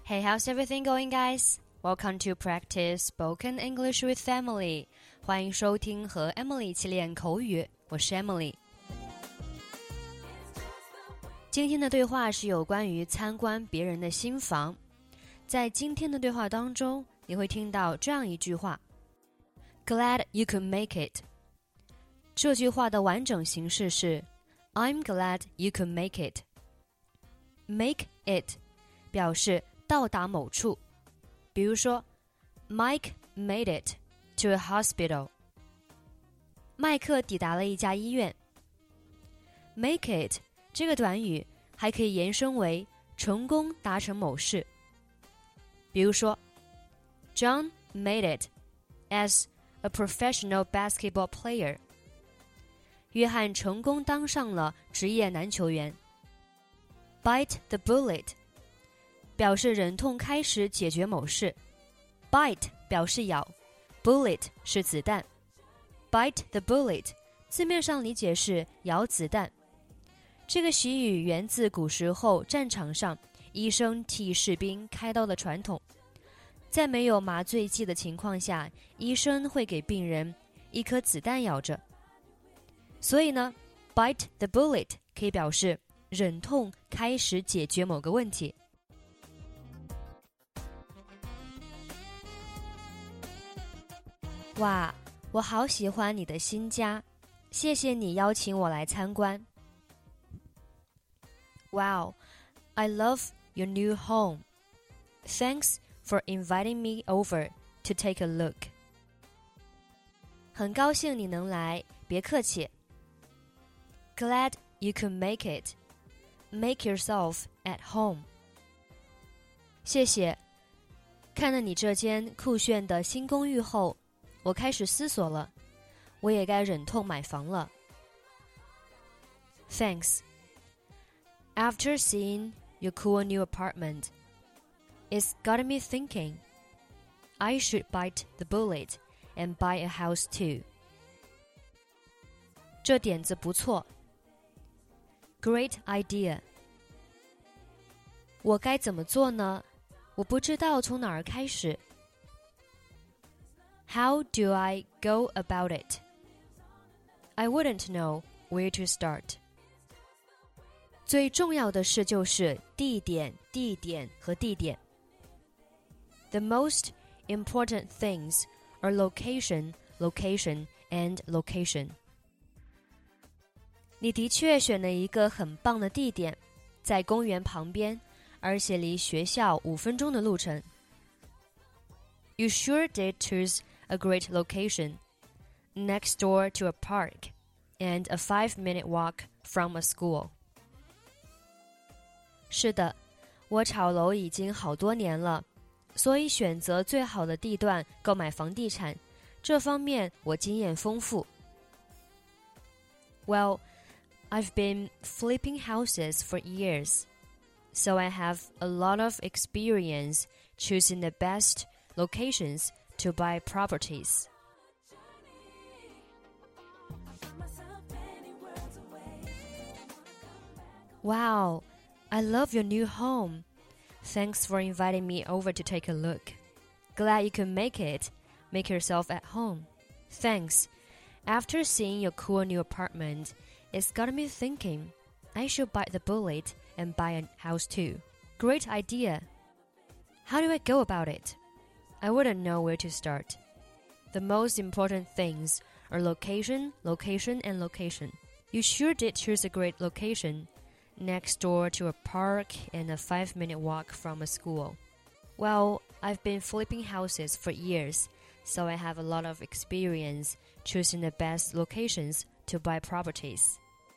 Hey, how's everything going, guys? Welcome to practice spoken English with Emily. 欢迎收听和 Emily 一起练口语，我是 Emily。今天的对话是有关于参观别人的新房。在今天的对话当中，你会听到这样一句话 ：Glad you could make it。这句话的完整形式是 I'm glad you could make it。Make it 表示到达某处，比如说 Mike made it to a hospital。 麦克抵达了一家医院。 Make it 这个短语还可以延伸为成功达成某事，比如说 John made it as a professional basketball player。 约翰成功当上了职业篮球员。 Bite the bullet 表示忍痛开始解决某事， Bite 表示咬， Bullet 是子弹。 Bite the bullet 字面上理解是咬子弹。这个习语源自古时候战场上医生替士兵开刀的传统，在没有麻醉剂的情况下，医生会给病人一颗子弹咬着。所以呢 Bite the bullet 可以表示忍痛开始解决某个问题。哇，我好喜欢你的新家，谢谢你邀请我来参观。Wow, I love your new home. Thanks for inviting me over to take a look. 很高兴你能来，别客气。Glad you could make it. Make yourself at home. 谢谢。看了你这间酷炫的新公寓后，我开始思索了，我也该忍痛买房了。Thanks. After seeing your cool new apartment, it's got me thinking I should bite the bullet and buy a house too. 这点子不错。Great idea. 我该怎么做呢？我不知道从哪儿开始。How do I go about it? I wouldn't know where to start. 最重要的事就是地点、地点和地点。The most important things are location, location, and location. 你的确选了一个很棒的地点，在公园旁边，而且离学校5分钟的路程。You sure did choose a great location, next door to a park, and a 5-minute walk from a school. 是的，我炒楼已经好多年了，所以选择最好的地段购买房地产，这方面我经验丰富。Well, I've been flipping houses for years, so I have a lot of experience choosing the best locations to buy properties. Wow, I love your new home. Thanks for inviting me over to take a look. Glad you could make it. Make yourself at home. Thanks. After seeing your cool new apartment, it's got me thinking I should bite the bullet and buy a house too. Great idea. How do I go about it? I wouldn't know where to start. The most important things are location, location, and location. You sure did choose a great location, next door to a park and a 5-minute walk from a school. Well, I've been flipping houses for years, so I have a lot of experience choosing the best locations to buy properties.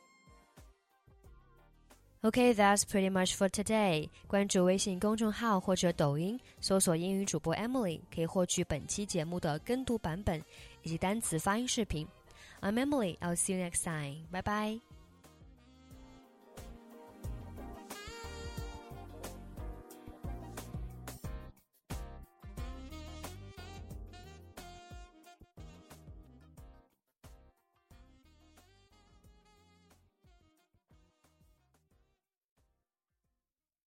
Okay, that's pretty much for today. 关注微信公众号或者抖音，搜索英语主播 Emily， 可以获取本期节目的跟读版本以及单词发音视频。I'm Emily, I'll see you next time. Bye bye.